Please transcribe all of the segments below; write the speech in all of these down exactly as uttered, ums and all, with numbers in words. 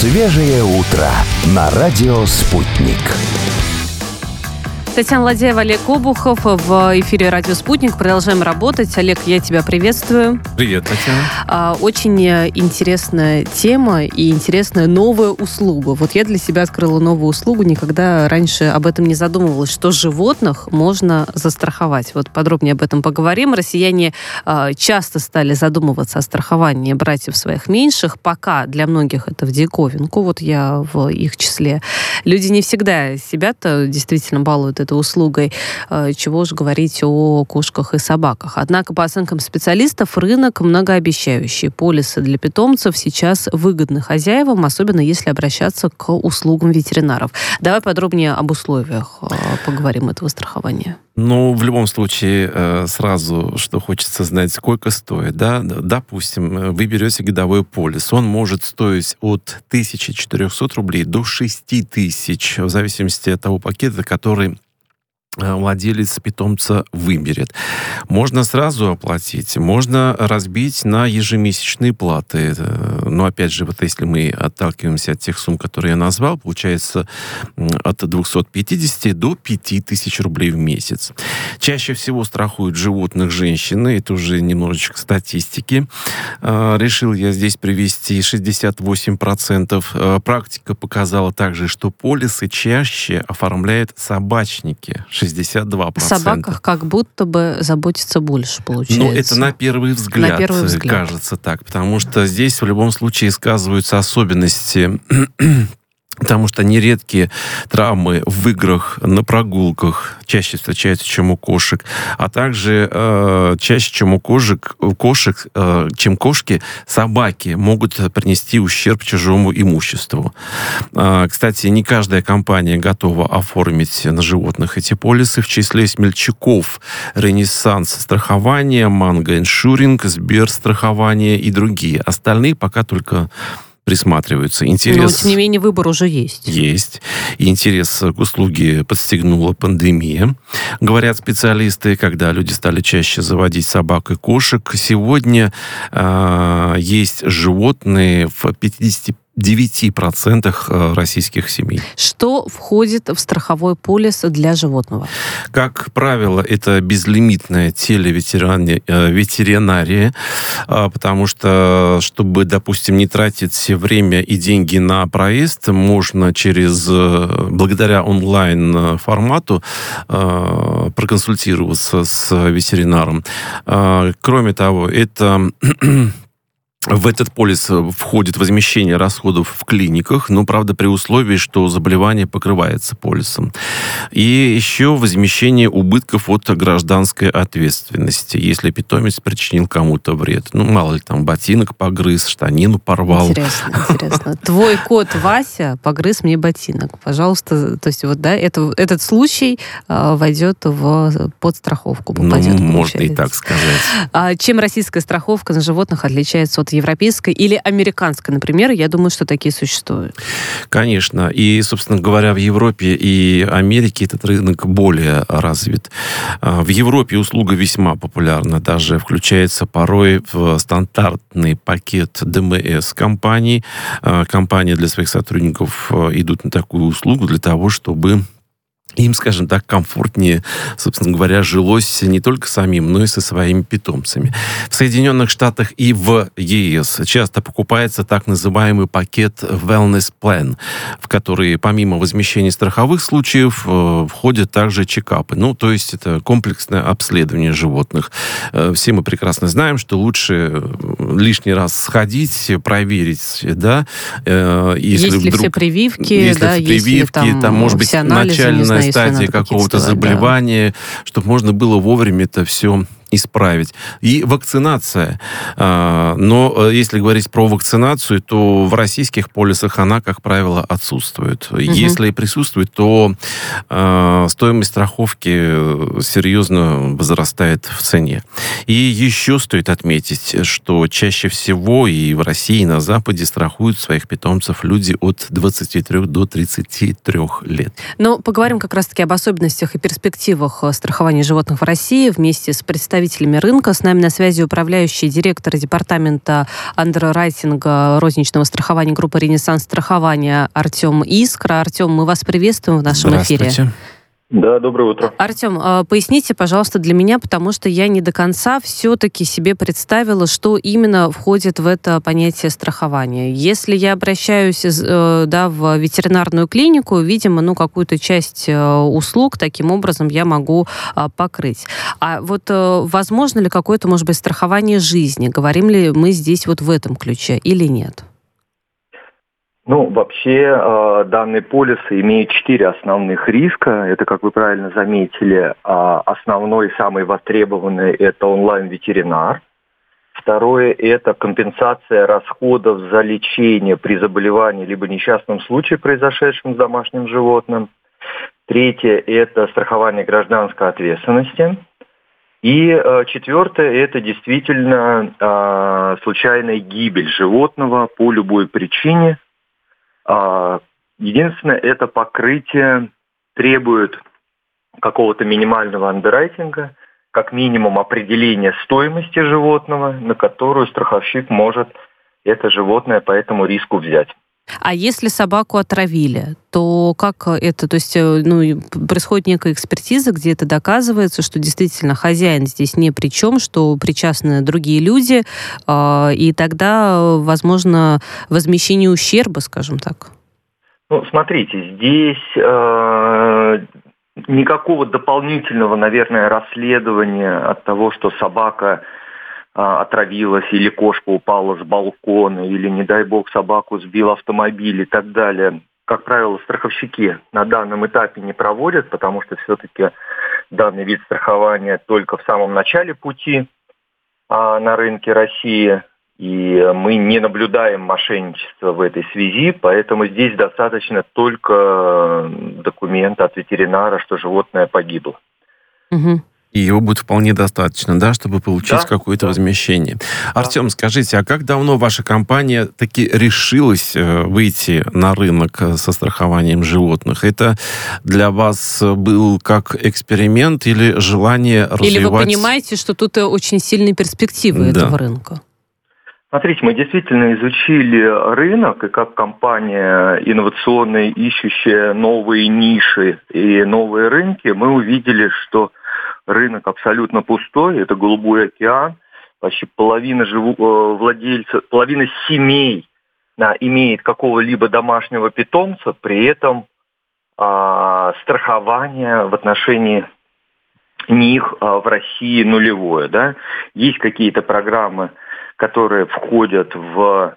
Свежее утро на радио «Спутник». Татьяна Ладяева, Олег Обухов в эфире «Радио Спутник». Продолжаем работать. Олег, я тебя приветствую. Привет, Татьяна. Очень интересная тема и интересная новая услуга. Вот я для себя открыла новую услугу. Никогда раньше об этом не задумывалась, что животных можно застраховать. Вот подробнее об этом поговорим. Россияне часто стали задумываться о страховании братьев своих меньших. Пока для многих это в диковинку. Вот я в их числе. Люди не всегда себя-то действительно балуют этой услугой, чего же говорить о кошках и собаках. Однако, по оценкам специалистов, рынок многообещающий. Полисы для питомцев сейчас выгодны хозяевам, особенно если обращаться к услугам ветеринаров. Давай подробнее об условиях поговорим этого страхования. Ну, в любом случае, сразу, что хочется знать, сколько стоит, да? Допустим, вы берете годовой полис. Он может стоить от тысячи четырехсот рублей до шести тысяч, в зависимости от того пакета, который владелец питомца выберет. Можно сразу оплатить, можно разбить на ежемесячные платы. Но, опять же, вот если мы отталкиваемся от тех сумм, которые я назвал, получается от двухсот пятидесяти до пяти тысяч рублей в месяц. Чаще всего страхуют животных женщины. Это уже немножечко статистики. Решил я здесь привести шестьдесят восемь процентов. Практика показала также, что полисы чаще оформляют собачники. шестьдесят два процента. О собаках как будто бы заботиться больше, получается. Ну, это на первый взгляд, на первый взгляд кажется так, потому что здесь в любом случае сказываются особенности, потому что нередкие травмы в играх, на прогулках чаще встречаются, чем у кошек, а также э, чаще, чем у кошек, у кошек э, чем кошки, собаки могут принести ущерб чужому имуществу. Э, кстати, не каждая компания готова оформить на животных эти полисы. В числе смельчаков Ренессанс страхование, Манго Иншуринг, Сбер страхование и другие. Остальные пока только присматриваются. Интерес... Но, тем не менее, выбор уже есть. Есть. И интерес к услуге подстегнула пандемия. Говорят специалисты, когда люди стали чаще заводить собак и кошек. Сегодня э, есть животные в пятидесяти девяти процентах российских семей. Что входит в страховой полис для животного? Как правило, это безлимитная телеветеринария, потому что, чтобы, допустим, не тратить время и деньги на проезд, можно через, благодаря онлайн-формату проконсультироваться с ветеринаром. Кроме того, это... В этот полис входит возмещение расходов в клиниках, но, правда, при условии, что заболевание покрывается полисом. И еще возмещение убытков от гражданской ответственности, если питомец причинил кому-то вред. Ну, мало ли, там, ботинок погрыз, штанину порвал. Интересно, интересно. Твой кот Вася погрыз мне ботинок. Пожалуйста, то есть вот, да, это, этот случай э, войдет в подстраховку. Попадет, ну, можно и так сказать. А чем российская страховка на животных отличается от европейской или американской, например? Я думаю, что такие существуют. Конечно. И, собственно говоря, в Европе и Америке этот рынок более развит. В Европе услуга весьма популярна. Даже включается порой в стандартный пакет ДМС компаний. Компании для своих сотрудников идут на такую услугу для того, чтобы им, скажем так, комфортнее, собственно говоря, жилось не только самим, но и со своими питомцами. В Соединенных Штатах и в ЕС часто покупается так называемый пакет Wellness Plan, в который помимо возмещения страховых случаев входят также чекапы. Ну, то есть это комплексное обследование животных. Все мы прекрасно знаем, что лучше лишний раз сходить, проверить, да, если есть ли вдруг, все прививки, если да, прививки, есть ли там, там может быть, начальная стадия какого-то заболевания, да, чтобы можно было вовремя это все исправить. И вакцинация. Но если говорить про вакцинацию, то в российских полисах она, как правило, отсутствует. Угу. Если и присутствует, то стоимость страховки серьезно возрастает в цене. И еще стоит отметить, что чаще всего и в России, и на Западе страхуют своих питомцев люди от двадцати трёх до тридцати трёх лет. Но поговорим как раз-таки об особенностях и перспективах страхования животных в России вместе с представителями представителями рынка. С нами на связи управляющий директор департамента андеррайтинга розничного страхования группы «Ренессанс страхования» Артем Искра. Артем, мы вас приветствуем в нашем эфире. Да, доброе утро. Артем, поясните, пожалуйста, для меня, потому что я не до конца все-таки себе представила, что именно входит в это понятие страхования. Если я обращаюсь, да, в ветеринарную клинику, видимо, ну, какую-то часть услуг таким образом я могу покрыть. А вот возможно ли какое-то, может быть, страхование жизни? Говорим ли мы здесь вот в этом ключе или нет? Ну, вообще, э, данные полисы имеют четыре основных риска. Это, как вы правильно заметили, э, основной, самый востребованный – это онлайн-ветеринар. Второе – это компенсация расходов за лечение при заболевании либо несчастном случае, произошедшем с домашним животным. Третье – это страхование гражданской ответственности. И э, четвертое – это действительно э, случайная гибель животного по любой причине. Единственное, это покрытие требует какого-то минимального андеррайтинга, как минимум определения стоимости животного, на которую страховщик может это животное по этому риску взять. А если собаку отравили, то как это? То есть, ну, происходит некая экспертиза, где это доказывается, что действительно хозяин здесь ни при чем, что причастны другие люди, и тогда возможно возмещение ущерба, скажем так. Ну, смотрите, здесь э, никакого дополнительного, наверное, расследования от того, что собака отравилась, или кошка упала с балкона, или, не дай бог, собаку сбил автомобиль и так далее, как правило, страховщики на данном этапе не проводят, потому что все-таки данный вид страхования только в самом начале пути а, на рынке России, и мы не наблюдаем мошенничества в этой связи, поэтому здесь достаточно только документа от ветеринара, что животное погибло. Угу. И его будет вполне достаточно, да, чтобы получить да, какое-то да. возмещение. Да. Артем, скажите, а как давно ваша компания таки решилась выйти на рынок со страхованием животных? Это для вас был как эксперимент или желание развивать... Или вы понимаете, что тут очень сильные перспективы да. этого рынка? Смотрите, мы действительно изучили рынок, и как компания инновационная, ищущая новые ниши и новые рынки, мы увидели, что рынок абсолютно пустой, это голубой океан, почти половина живу, владельцев, половина семей да, имеет какого-либо домашнего питомца, при этом а, страхование в отношении них а, в России нулевое. Да? Есть какие-то программы, которые входят в,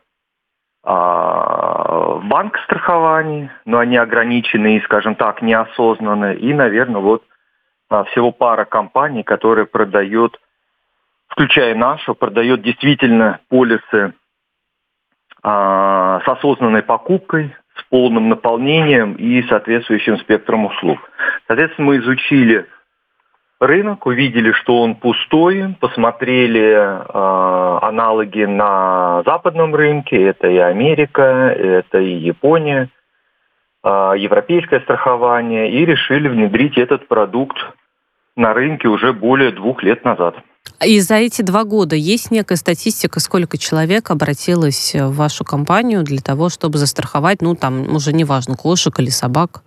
а, в банк страхований, но они ограничены и, скажем так, неосознанно. И, наверное, вот всего пара компаний, которые продают, включая нашу, продает действительно полисы а, с осознанной покупкой, с полным наполнением и соответствующим спектром услуг. Соответственно, мы изучили рынок, увидели, что он пустой, посмотрели а, аналоги на западном рынке, это и Америка, это и Япония, а, европейское страхование, и решили внедрить этот продукт на рынке уже более двух лет назад. И за эти два года есть некая статистика, сколько человек обратилось в вашу компанию для того, чтобы застраховать, ну, там, уже неважно, кошек или собак?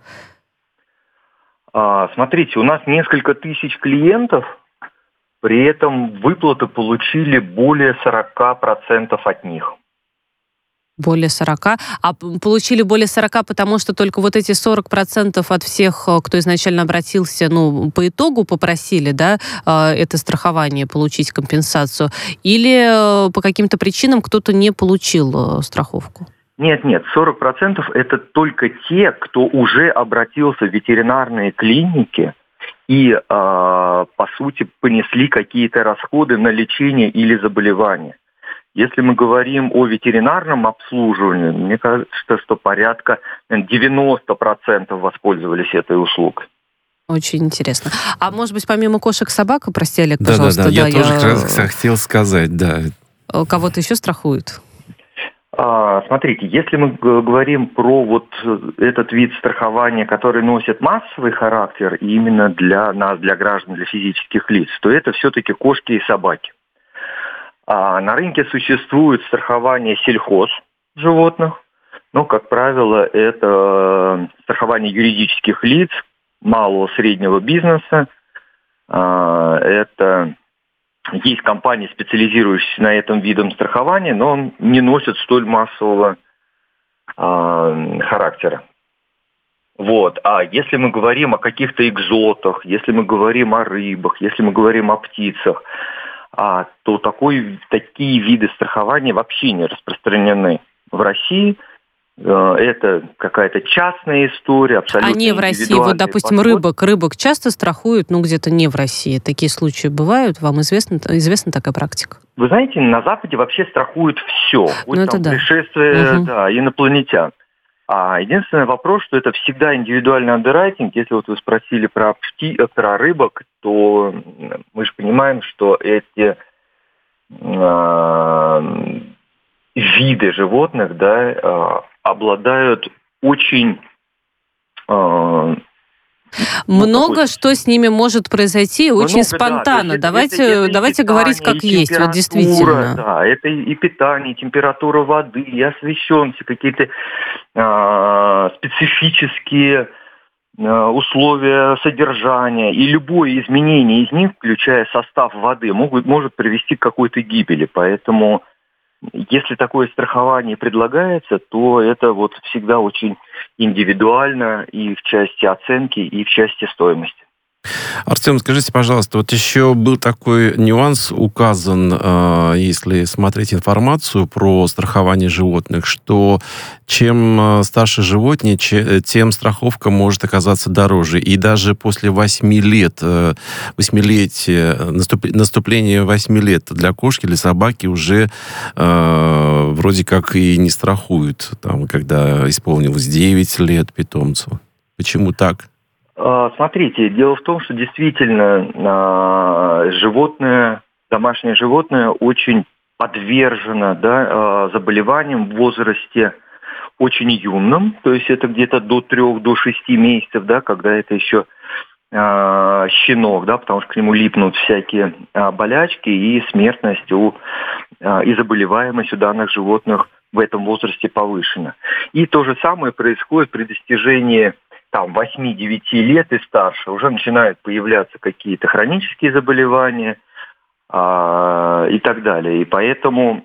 А, смотрите, у нас несколько тысяч клиентов, при этом выплаты получили более сорок процентов от них. Более сорока. А получили более сорока, потому что только вот эти сорок процентов от всех, кто изначально обратился, ну, по итогу попросили, да, это страхование, получить компенсацию? Или по каким-то причинам кто-то не получил страховку? Нет, нет, сорок процентов это только те, кто уже обратился в ветеринарные клиники и, э, по сути, понесли какие-то расходы на лечение или заболевание. Если мы говорим о ветеринарном обслуживании, мне кажется, что порядка девяносто процентов воспользовались этой услугой. Очень интересно. А может быть, помимо кошек, собак, прости, Олег, пожалуйста. Да-да-да, я да, тоже я... как раз хотел сказать, да. Кого-то еще страхуют? А, смотрите, если мы говорим про вот этот вид страхования, который носит массовый характер и именно для нас, для граждан, для физических лиц, то это все-таки кошки и собаки. А на рынке существует страхование сельхоз животных, но, как правило, это страхование юридических лиц, малого среднего бизнеса, а, это... Есть компании, специализирующиеся на этом виде страхования, но он не носит столь массового э, характера. Вот. А если мы говорим о каких-то экзотах, если мы говорим о рыбах, если мы говорим о птицах, а, то такой, такие виды страхования вообще не распространены в России. Это какая-то частная история, абсолютно индивидуальная. А не в России, вот, допустим, подход. рыбок, рыбок часто страхуют, ну, где-то не в России. Такие случаи бывают? Вам известна, известна такая практика? Вы знаете, на Западе вообще страхуют все. Хоть ну, там да. пришествие угу. да, инопланетян. А единственный вопрос, что это всегда индивидуальный андеррайтинг. Если вот вы спросили про, пти, про рыбок, то мы же понимаем, что эти... Э, виды животных, да, обладают очень... Э, Много ну, что с ними может произойти много, очень спонтанно. Да, давайте это, это давайте питание, говорить как есть, вот действительно. Да, это и питание, и температура воды, и освещенность, какие-то э, специфические э, условия содержания, и любое изменение из них, включая состав воды, могут, может привести к какой-то гибели. Поэтому если такое страхование предлагается, то это вот всегда очень индивидуально и в части оценки, и в части стоимости. Артем, скажите, пожалуйста, вот еще был такой нюанс указан, если смотреть информацию про страхование животных, что чем старше животное, тем страховка может оказаться дороже. И даже после восьми лет, восьмилетия, наступления восьми лет для кошки, для собаки уже вроде как и не страхуют, там, когда исполнилось девять лет питомцу. Почему так? Смотрите, дело в том, что действительно животное, домашнее животное очень подвержено, да, заболеваниям в возрасте очень юном, то есть это где-то до трех, до шести месяцев, да, когда это еще э, щенок, да, потому что к нему липнут всякие э, болячки, и смертность у, э, и заболеваемость у данных животных в этом возрасте повышена. И то же самое происходит при достижении там восьми-девяти лет и старше. Уже начинают появляться какие-то хронические заболевания э, и так далее. И поэтому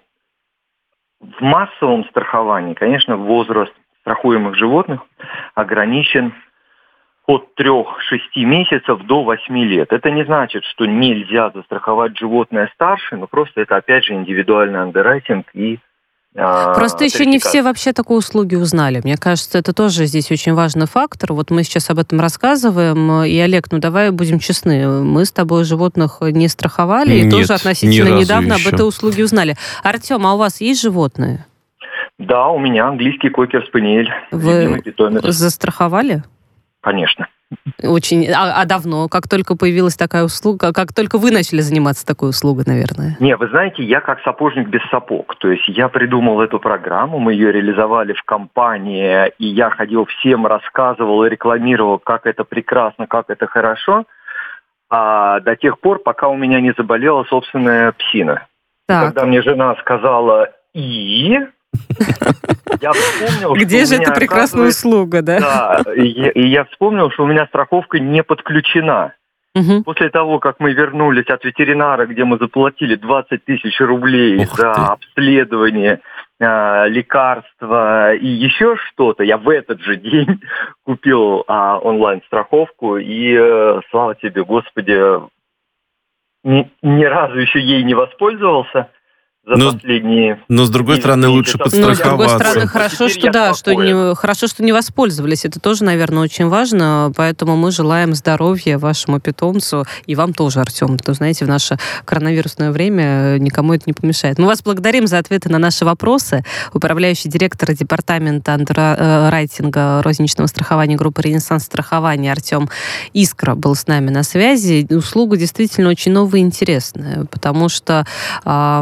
в массовом страховании, конечно, возраст страхуемых животных ограничен от трёх-шести месяцев до восьми лет. Это не значит, что нельзя застраховать животное старше, но просто это, опять же, индивидуальный андеррайтинг и а, Просто еще не все вообще такой услуги узнали. Мне кажется, это тоже здесь очень важный фактор. Вот мы сейчас об этом рассказываем. И, Олег, ну давай будем честны. Мы с тобой животных не страховали, и Нет, тоже относительно недавно еще. об этой услуге узнали. Артем, а у вас есть животные? Да, у меня английский кокер-спаниель. Вы застраховали? Конечно. Очень. А, а давно? Как только появилась такая услуга, как только вы начали заниматься такой услугой, наверное? Не, вы знаете, я как сапожник без сапог. То есть я придумал эту программу, мы ее реализовали в компании, и я ходил всем, рассказывал и рекламировал, как это прекрасно, как это хорошо, а до тех пор, пока у меня не заболела собственная псина. Когда мне жена сказала «и...», я вспомнил, где же эта прекрасная услуга, да? Да, и я, и я вспомнил, что у меня страховка не подключена. Угу. После того, как мы вернулись от ветеринара, где мы заплатили двадцать тысяч рублей Ух за ты. обследование, э, лекарства и еще что-то, я в этот же день купил э, онлайн-страховку, и, э, слава тебе, Господи, ни, ни разу еще ей не воспользовался. За но, последние... но, с другой стороны, лучше подстраховаться. Но, с другой стороны, хорошо, что, да, что не, хорошо, что не воспользовались. Это тоже, наверное, очень важно. Поэтому мы желаем здоровья вашему питомцу. И вам тоже, Артем. То, знаете, в наше коронавирусное время никому это не помешает. Мы вас благодарим за ответы на наши вопросы. Управляющий директор департамента андеррайтинга розничного страхования группы «Ренессанс страхования» Артем Искра был с нами на связи. Услуга действительно очень новая и интересная. Потому что... Эм,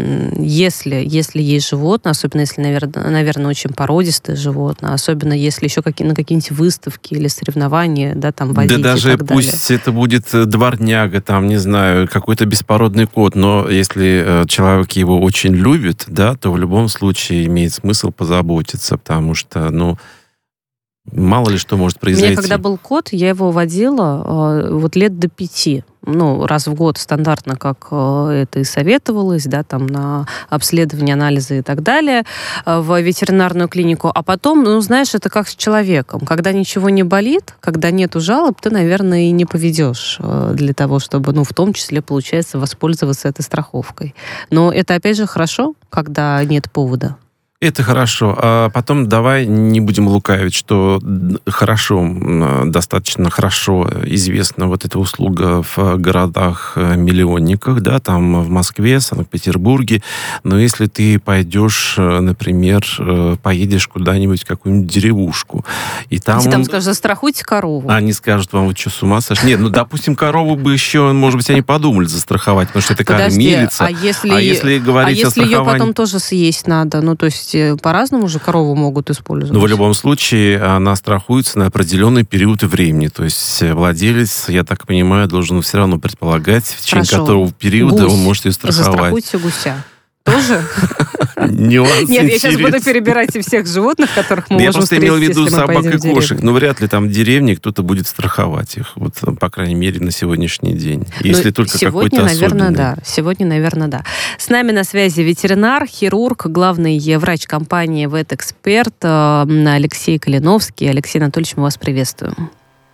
если, если есть животное, особенно если, наверное, наверное, очень породистое животное, особенно если еще какие, на какие-нибудь выставки или соревнования, да, там возить Да даже и так далее. пусть это будет дворняга, там, не знаю, какой-то беспородный кот, но если человек его очень любит, да, то в любом случае имеет смысл позаботиться, потому что, ну, мало ли что может произойти. У меня когда был кот, я его водила э, вот лет до пяти. Ну, раз в год стандартно, как э, это и советовалось, да, там на обследование, анализы и так далее, э, в ветеринарную клинику. А потом, ну, знаешь, это как с человеком. Когда ничего не болит, когда нету жалоб, ты, наверное, и не поведешь э, для того, чтобы, ну, в том числе, получается, воспользоваться этой страховкой. Но это, опять же, хорошо, когда нет повода. Это хорошо. А потом давай не будем лукавить, что хорошо, достаточно хорошо известна вот эта услуга в городах-миллионниках, да, там в Москве, Санкт-Петербурге. Но если ты пойдешь, например, поедешь куда-нибудь в какую-нибудь деревушку, и там... Если он... там скажут, застрахуйте корову. Они скажут вам, вы что, с ума сошли? Нет, ну, допустим, корову бы еще, может быть, они подумали застраховать, потому что это кормилица. А если, а если говорить а если о ее страховании... потом тоже съесть надо? Ну, то есть по-разному же корову могут использовать. Но в любом случае она страхуется на определенный период времени. То есть владелец, я так понимаю, должен все равно предполагать, в течение Хорошо. которого периода Гусь. он может ее страховать. Застрахуйте гуся. Тоже? Нюанс Нет, я сейчас буду интересный. перебирать всех животных, которых мы Я можем просто имел в встретить, виду если мы собак поедем и в деревню. кошек. Но вряд ли там в деревне кто-то будет страховать их. Вот, по крайней мере, на сегодняшний день. Если Ну, только сегодня, какой-то наверное, особенный. да. Сегодня, наверное, да. С нами на связи ветеринар, хирург, главный врач компании «Ветэксперт» Алексей Калиновский. Алексей Анатольевич, мы вас приветствуем.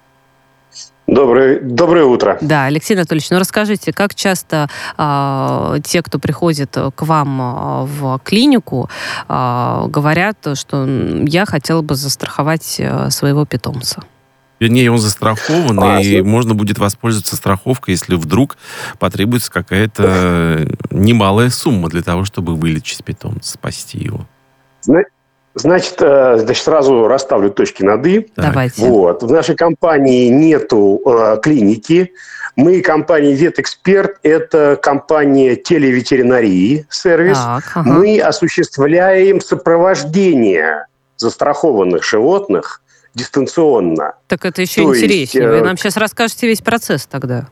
Доброе, доброе утро. Да, Алексей Анатольевич, ну расскажите, как часто э, те, кто приходит к вам э, в клинику, э, говорят, что я хотела бы застраховать э, своего питомца? Вернее, он застрахован, А, и ну... можно будет воспользоваться страховкой, если вдруг потребуется какая-то немалая сумма для того, чтобы вылечить питомца, спасти его. Значит, значит, сразу расставлю точки над «и». Давайте. Вот. В нашей компании нету э, клиники. Мы компания «Ветэксперт». Это компания телеветеринарии, сервис. Так, ага. Мы осуществляем сопровождение застрахованных животных дистанционно. Так это еще То интереснее. есть, э... Вы нам сейчас расскажете весь процесс тогда.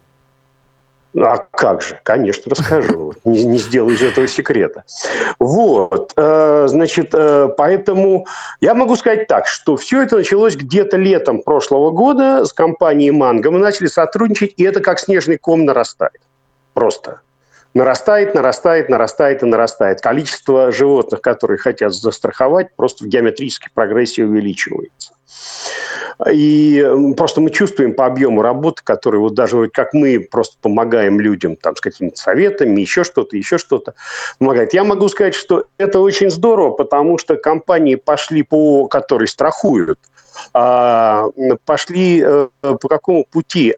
А как же? Конечно, расскажу. Не, не сделаю из этого секрета. Вот. Значит, поэтому я могу сказать так, что все это началось где-то летом прошлого года с компанией «Манго». Мы начали сотрудничать, и это как снежный ком нарастает. Просто. Нарастает, нарастает, нарастает и нарастает. Количество животных, которые хотят застраховать, просто в геометрической прогрессии увеличивается. И просто мы чувствуем по объему работы, который вот даже как мы просто помогаем людям там, с какими-то советами, еще что-то, еще что-то помогает. Я могу сказать, что это очень здорово, потому что компании пошли по, которые страхуют, пошли по какому пути?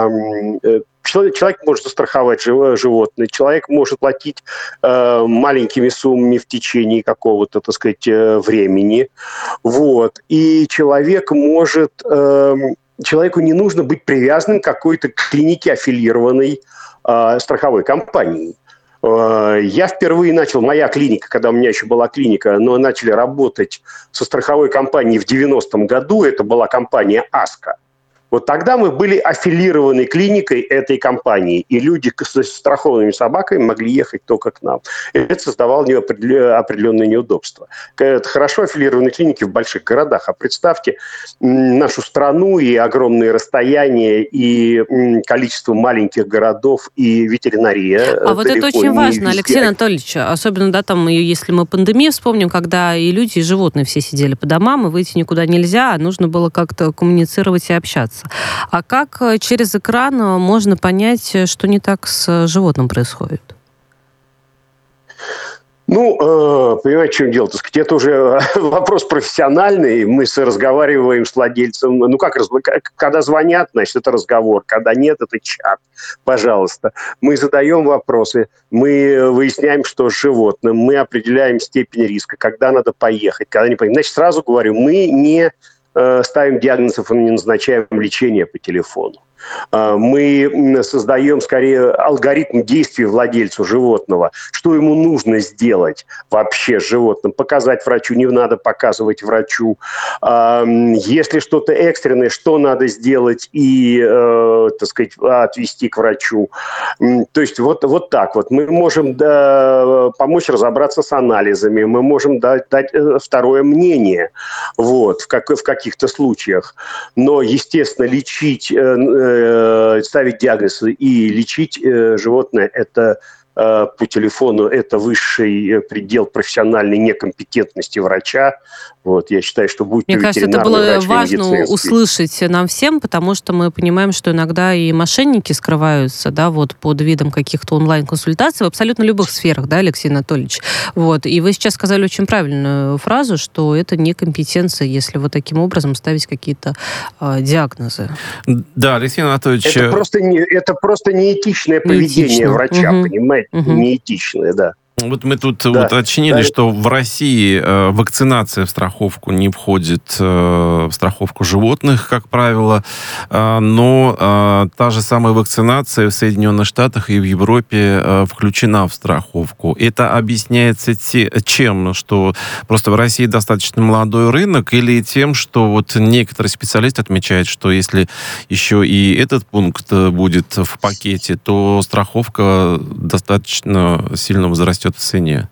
Человек может застраховать животное, человек может платить э, маленькими суммами в течение какого-то, так сказать, времени. Вот. И человек может... Э, человеку не нужно быть привязанным к какой-то клинике, аффилированной э, страховой компанией. Э, я впервые начал, моя клиника, когда у меня еще была клиника, но начали работать со страховой компанией в девяностом году, это была компания «Аска». Вот тогда мы были аффилированы клиникой этой компании, и люди с страхованными собаками могли ехать только к нам. И это создавало определенные неудобства. Это хорошо аффилированные клиники в больших городах, а представьте нашу страну и огромные расстояния, и количество маленьких городов, и ветеринария. А вот это очень важно, Алексей Анатольевич, особенно, да, там, если мы пандемию вспомним, когда и люди, и животные все сидели по домам, и выйти никуда нельзя, а нужно было как-то коммуницировать и общаться. А как через экран можно понять, что не так с животным происходит? Ну, э, понимаете, в чем дело? Так сказать, это уже вопрос профессиональный. Мы разговариваем с владельцем. Ну, как, когда звонят, значит, это разговор. Когда нет, это чат. Пожалуйста. Мы задаем вопросы. Мы выясняем, что с животным. Мы определяем степень риска. Когда надо поехать, когда не поехать. Значит, сразу говорю, мы не ставим диагнозов и не назначаем лечение по телефону. Мы создаем, скорее, алгоритм действий владельцу животного. Что ему нужно сделать вообще с животным? Показать врачу, не надо показывать врачу. Если что-то экстренное, что надо сделать и, так сказать, отвести к врачу. То есть вот, вот так вот. Мы можем да, помочь разобраться с анализами, мы можем дать, дать второе мнение вот, в, как, в каких-то случаях. Но, естественно, лечить... ставить диагнозы и лечить э, животное – это э, по телефону, это высший предел профессиональной некомпетентности врача. Вот, я считаю, что будь Мне то кажется, это ветеринарный было врач, важно услышать нам всем, потому что мы понимаем, что иногда и мошенники скрываются, да, вот под видом каких-то онлайн-консультаций в абсолютно любых сферах, да, Алексей Анатольевич. Вот. И вы сейчас сказали очень правильную фразу, что это некомпетенция, если вот таким образом ставить какие-то э, диагнозы. Да, Алексей Анатольевич... Это просто, не, это просто неэтичное поведение неэтично. врача, угу. понимаете? Угу. Неэтичное, да. Вот мы тут да. уточнили, да. что в России э, вакцинация в страховку не входит э, в страховку животных, как правило, э, но э, та же самая вакцинация в Соединенных Штатах и в Европе э, включена в страховку. Это объясняется те, чем? Что просто в России достаточно молодой рынок, или тем, что вот некоторые специалисты отмечают, что если еще и этот пункт будет в пакете, то страховка достаточно сильно возрастет в цене?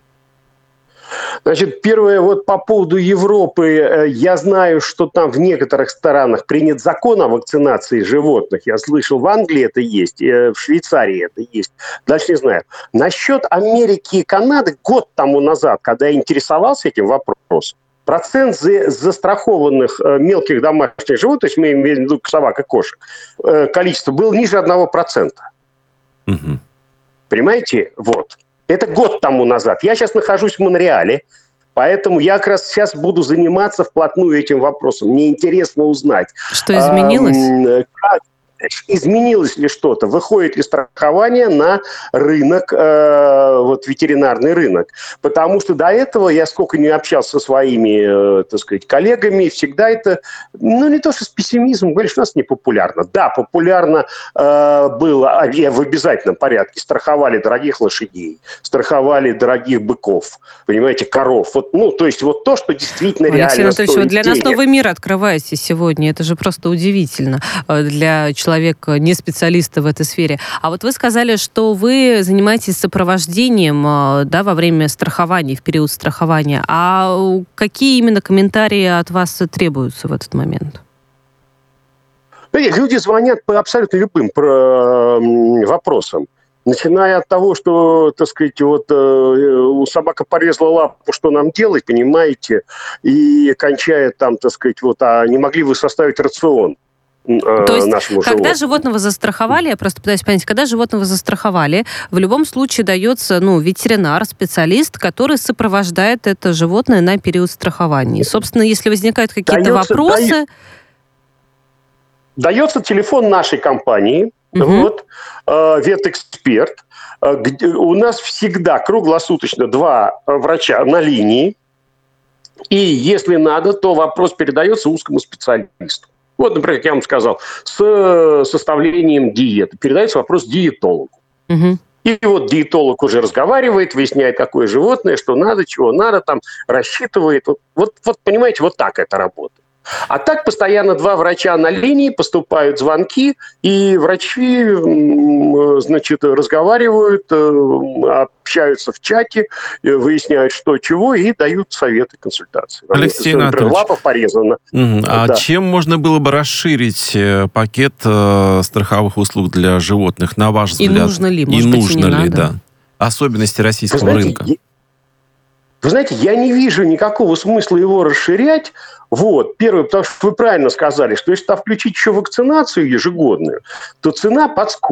Значит, первое, вот по поводу Европы. Я знаю, что там в некоторых странах принят закон о вакцинации животных. Я слышал, в Англии это есть, в Швейцарии это есть. Дальше не знаю. Насчет Америки и Канады год тому назад, когда я интересовался этим вопросом, процент застрахованных мелких домашних животных, то есть мы имеем в виду собак и кошек, количество было ниже одного процента. Угу. Понимаете? Вот. Это год тому назад. Я сейчас нахожусь в Монреале, поэтому я как раз сейчас буду заниматься вплотную этим вопросом. Мне интересно узнать. Что изменилось? А, как, изменилось ли что-то? Выходит ли страхование на рынок, э, вот ветеринарный рынок? Потому что до этого я сколько не общался со своими, э, так сказать, коллегами, всегда это, ну, не то что с пессимизмом, говоришь, у нас не популярно. Да, популярно э, было в обязательном порядке. Страховали дорогих лошадей, страховали дорогих быков, понимаете, коров. Вот, ну, то есть вот то, что действительно Алексей реально стоит стоит вот для денег. нас новый мир открываете сегодня. Это же просто удивительно для человека, человек, не специалиста в этой сфере. А вот вы сказали, что вы занимаетесь сопровождением, да, во время страхования, в период страхования. А какие именно комментарии от вас требуются в этот момент? Люди звонят по абсолютно любым вопросам. Начиная от того, что, так сказать, вот у собака порезала лапу, что нам делать, понимаете, и кончая там, так сказать, вот, а не могли вы составить рацион? То есть, нашему когда животному. животного застраховали, я просто пытаюсь понять, когда животного застраховали, в любом случае дается, ну, ветеринар, специалист, который сопровождает это животное на период страхования. И, собственно, если возникают какие-то дается, вопросы... Дается, дается телефон нашей компании, угу. вот, э, ветэксперт. Э, где, у нас всегда круглосуточно два врача на линии, и если надо, то вопрос передается узкому специалисту. Вот, например, как я вам сказал, с составлением диеты. Передается вопрос диетологу. Угу. И вот диетолог уже разговаривает, выясняет, какое животное, что надо, чего надо, там, рассчитывает. Вот, вот, вот понимаете, вот так это работает. А так постоянно два врача на линии, поступают звонки, и врачи, значит, разговаривают, общаются в чате, выясняют, что чего, и дают советы, консультации. Алексей Анатольевич, лапа порезана. Угу. А да. чем можно было бы расширить пакет страховых услуг для животных, на ваш взгляд? И нужно ли? Может и быть, нужно и не ли, надо? да? Особенности российского Вы знаете, рынка. Я... Вы знаете, я не вижу никакого смысла его расширять. Вот. Первое, потому что вы правильно сказали, что если там включить еще вакцинацию ежегодную, то цена подскочит.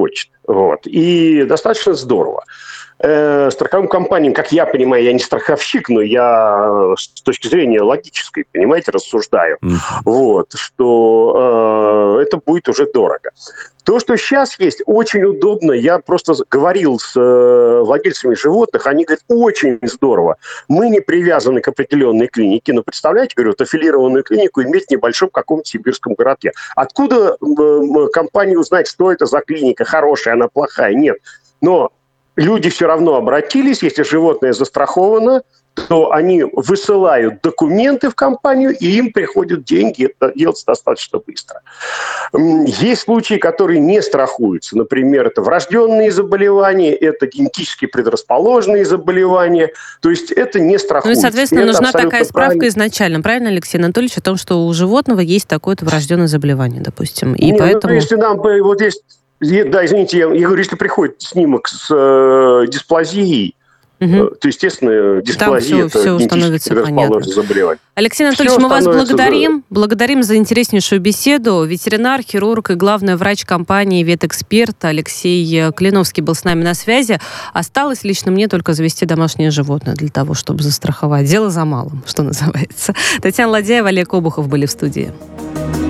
Вот. И достаточно здорово. Э, страховым компаниям, как я понимаю, я не страховщик, но я с точки зрения логической, понимаете, рассуждаю, mm. вот, что э, это будет уже дорого. То, что сейчас есть, очень удобно. Я просто говорил с э, владельцами животных, они говорят, очень здорово. Мы не привязаны к определенной клинике, но представляете, говорю, вот аффилированную клинику иметь в небольшом каком-то сибирском городке. Откуда э, компания узнать, что это за клиника, хорошая, она плохая? Нет. Но люди все равно обратились, если животное застраховано, то они высылают документы в компанию, и им приходят деньги. Это делается достаточно быстро. Есть случаи, которые не страхуются. Например, это врожденные заболевания, это генетически предрасположенные заболевания. То есть это не страхуется. Ну и, соответственно, это нужна такая справка правильно. Изначально. Правильно, Алексей Анатольевич, о том, что у животного есть такое-то врожденное заболевание, допустим. И не, поэтому... ну, если нам вот есть... Да, извините, я, я говорю, если приходит снимок с э, дисплазией, угу. то, естественно, дисплазия – это генетически предрасположенное заболевание. Алексей Анатольевич, все мы вас благодарим. За... Благодарим за интереснейшую беседу. Ветеринар, хирург и главный врач компании «Ветэксперт» Алексей Клиновский был с нами на связи. Осталось лично мне только завести домашнее животное для того, чтобы застраховать. Дело за малым, что называется. Татьяна Ладяева, Олег Обухов были в студии.